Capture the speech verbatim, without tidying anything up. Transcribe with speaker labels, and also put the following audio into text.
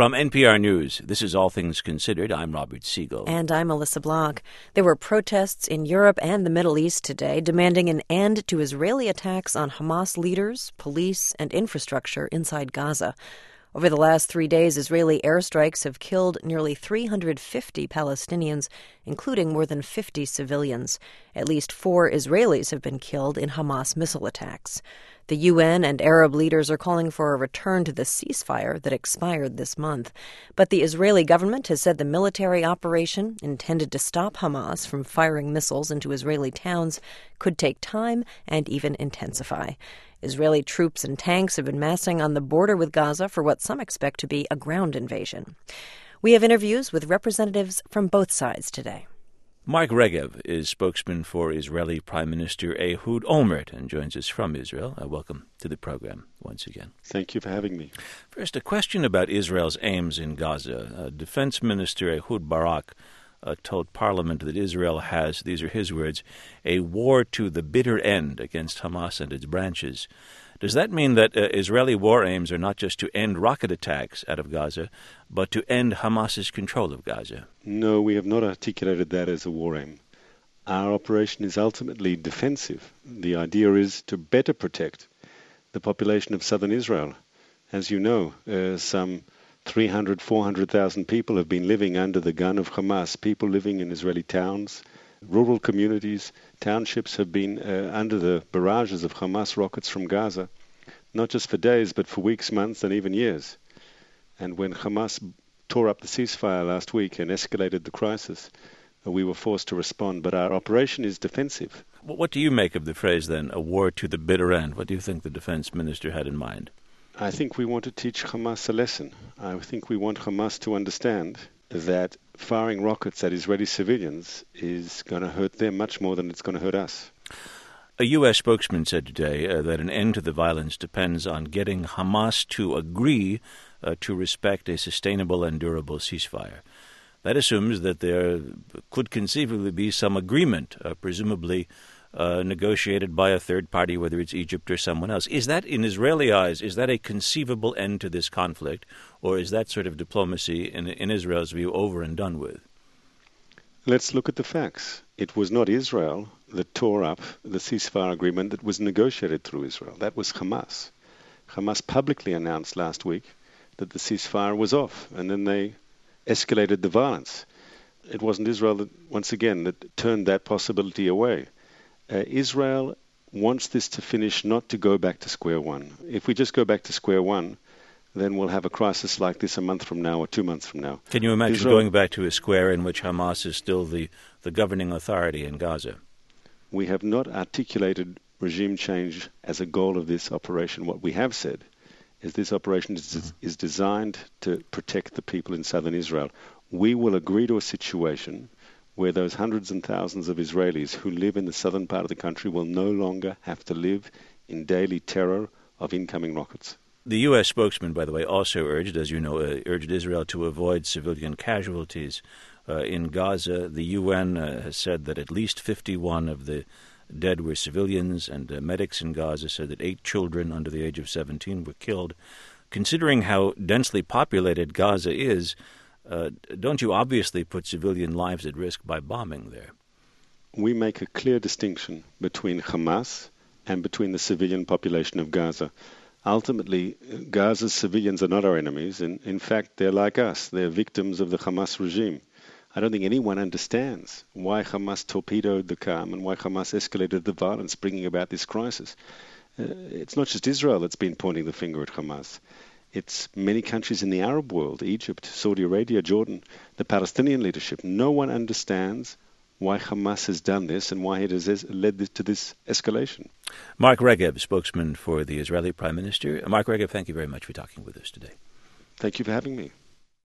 Speaker 1: From N P R News, this is All Things Considered. I'm Robert Siegel.
Speaker 2: And I'm Melissa Block. There were protests in Europe and the Middle East today demanding an end to Israeli attacks on Hamas leaders, police, and infrastructure inside Gaza. Over the last three days, Israeli airstrikes have killed nearly three hundred fifty Palestinians, including more than fifty civilians. At least four Israelis have been killed in Hamas missile attacks. The U N and Arab leaders are calling for a return to the ceasefire that expired this month. But the Israeli government has said the military operation intended to stop Hamas from firing missiles into Israeli towns could take time and even intensify. Israeli troops and tanks have been massing on the border with Gaza for what some expect to be a ground invasion. We have interviews with representatives from both sides today.
Speaker 1: Mark Regev is spokesman for Israeli Prime Minister Ehud Olmert and joins us from Israel. Uh, welcome to the program once again.
Speaker 3: Thank you for having me.
Speaker 1: First, a question about Israel's aims in Gaza. Uh, Defense Minister Ehud Barak uh, told Parliament that Israel has, these are his words, a war to the bitter end against Hamas and its branches. Does that mean that uh, Israeli war aims are not just to end rocket attacks out of Gaza, but to end Hamas's control of Gaza?
Speaker 3: No, we have not articulated that as a war aim. Our operation is ultimately defensive. The idea is to better protect the population of southern Israel. As you know, uh, some three hundred, four hundred thousand people have been living under the gun of Hamas, people living in Israeli towns, rural communities, townships have been uh, under the barrages of Hamas rockets from Gaza, not just for days, but for weeks, months, and even years. And when Hamas tore up the ceasefire last week and escalated the crisis, uh, we were forced to respond. But our operation is defensive.
Speaker 1: What do you make of the phrase, then, a war to the bitter end? What do you think the defense minister had in mind?
Speaker 3: I think we want to teach Hamas a lesson. I think we want Hamas to understand that firing rockets at Israeli civilians is going to hurt them much more than it's going to hurt us.
Speaker 1: A U S spokesman said today uh, that an end to the violence depends on getting Hamas to agree uh, to respect a sustainable and durable ceasefire. That assumes that there could conceivably be some agreement, uh, presumably uh, negotiated by a third party, whether it's Egypt or someone else. Is that, in Israeli eyes, is that a conceivable end to this conflict, or is that sort of diplomacy, in, in Israel's view, over and done with?
Speaker 3: Let's look at the facts. It was not Israel that tore up the ceasefire agreement that was negotiated through Israel. That was Hamas. Hamas publicly announced last week that the ceasefire was off, and then they escalated the violence. It wasn't Israel that, once again, that turned that possibility away. Uh, Israel wants this to finish, not to go back to square one. If we just go back to square one, then we'll have a crisis like this a month from now or two months from now.
Speaker 1: Can you imagine
Speaker 3: Israel,
Speaker 1: going back to a square in which Hamas is still the, the governing authority in Gaza?
Speaker 3: We have not articulated regime change as a goal of this operation. What we have said is this operation is, is designed to protect the people in southern Israel. We will agree to a situation where those hundreds and thousands of Israelis who live in the southern part of the country will no longer have to live in daily terror of incoming rockets.
Speaker 1: The U S spokesman, by the way, also urged, as you know, uh, urged Israel to avoid civilian casualties uh, in Gaza. The U N uh, has said that at least fifty-one of the dead were civilians, and uh, medics in Gaza said that eight children under the age of seventeen were killed. Considering how densely populated Gaza is, uh, don't you obviously put civilian lives at risk by bombing there?
Speaker 3: We make a clear distinction between Hamas and between the civilian population of Gaza. Ultimately, Gaza's civilians are not our enemies. In, in fact, they're like us. They're victims of the Hamas regime. I don't think anyone understands why Hamas torpedoed the calm and why Hamas escalated the violence, bringing about this crisis. Uh, it's not just Israel that's been pointing the finger at Hamas. It's many countries in the Arab world, Egypt, Saudi Arabia, Jordan, the Palestinian leadership. No one understands why Hamas has done this and why it has led this, to this escalation.
Speaker 1: Mark Regev, spokesman for the Israeli Prime Minister. Mark Regev, thank you very much for talking with us today.
Speaker 3: Thank you for having me.